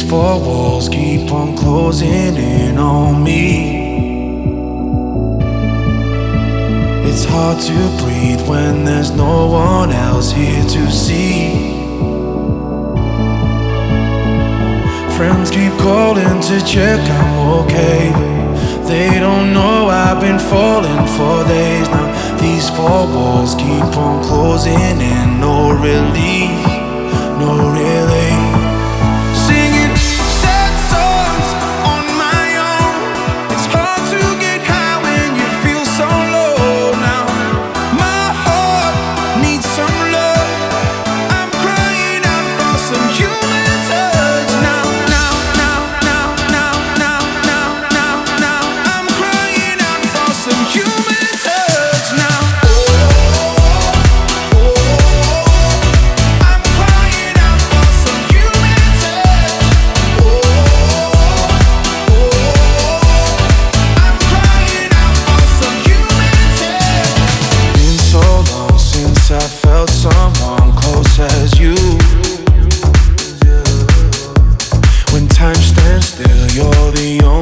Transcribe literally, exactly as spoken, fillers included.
four walls keep on closing in on me. It's hard to breathe when there's no one else here to see. Friends keep calling to check I'm okay, but they don't know I've been falling for days now. These four walls keep on closing in, no relief, no relief. Singing sad songs on my own. It's hard to get high when you feel so low now. My heart needs some love. I'm crying out for some human touch now. Now, now, now, now, now, now, now, now. I'm crying out for some human touch now. I felt someone close as you. When time stands still, you're the only